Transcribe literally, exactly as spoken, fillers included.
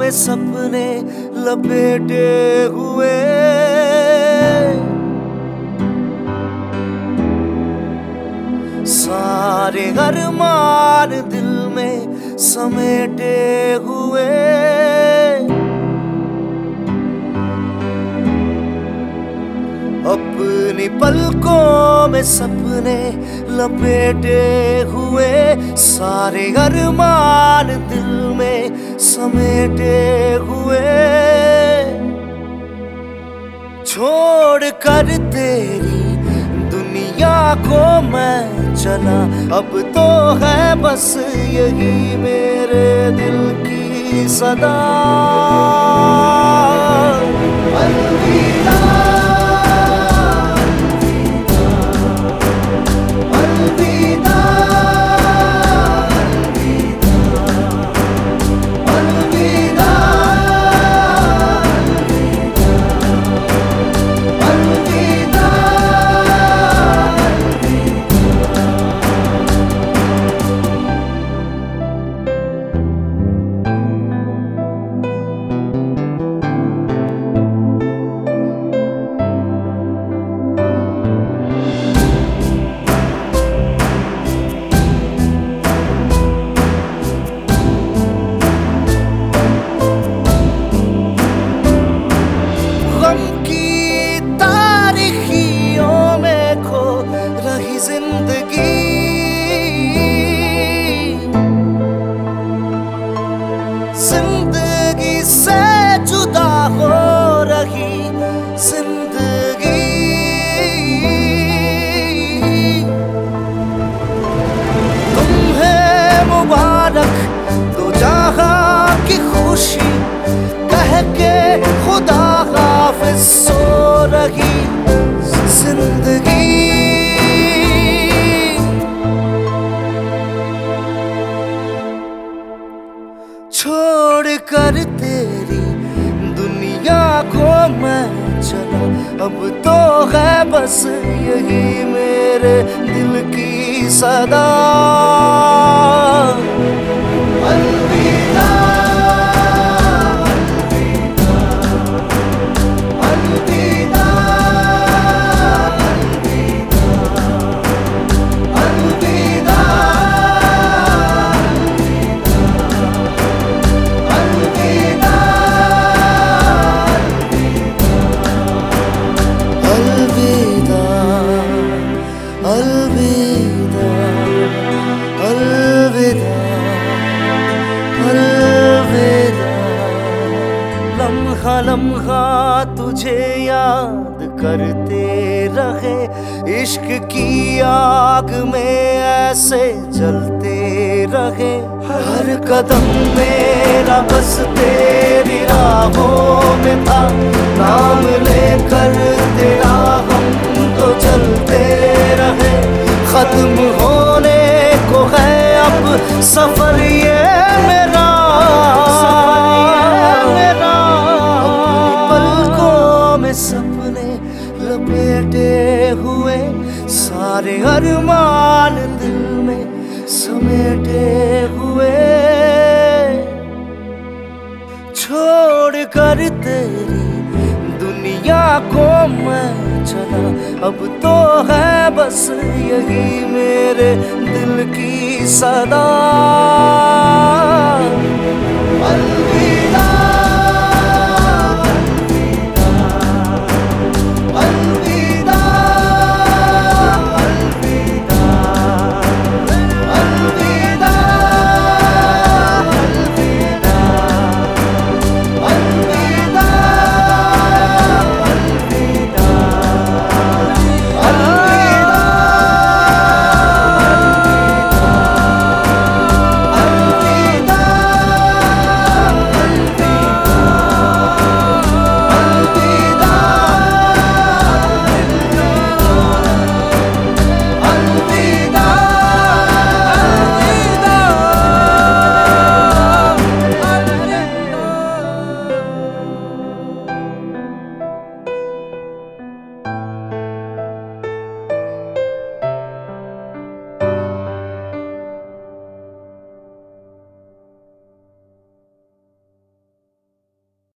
में सपने लपेटे हुए, सारे अरमान दिल में समेटे हुए। अपनी पलकों में सपने लपेटे हुए, सारे अरमान दिल में समेटे हुए। छोड़ कर तेरी दुनिया को मैं चला, अब तो है बस यही मेरे दिल की सदा। अलविदा जिंदगी से जुदा हो रही जिंदगी, तुम्हें मुबारक दो जहां की खुशी कह के खुदा हाफिज सो रही जिंदगी। छोड़ कर तेरी दुनिया को मैं चला, अब तो है बस यही मेरे दिल की सदा। अलविदा अलविदा अलविदा अलविदा अलविदा अलविदा। लम्हा लम्हा तुझे याद करते रहे, इश्क की आग में ऐसे जलते रहे। हर कदम मेरा बस तेरी राहों में था, नाम लेकर तेरा हम तो चलते रहे। खत्म होने को है अब सफर ये मेरा, मेरा। अपनी पलकों में सपने लपेटे हुए, सारे अरमान दिल में समेटे हुए। छोड़ कर तेरी दुनिया को मैं चला, अब तो है बस यही मेरे दिल की सदा। अलविदा।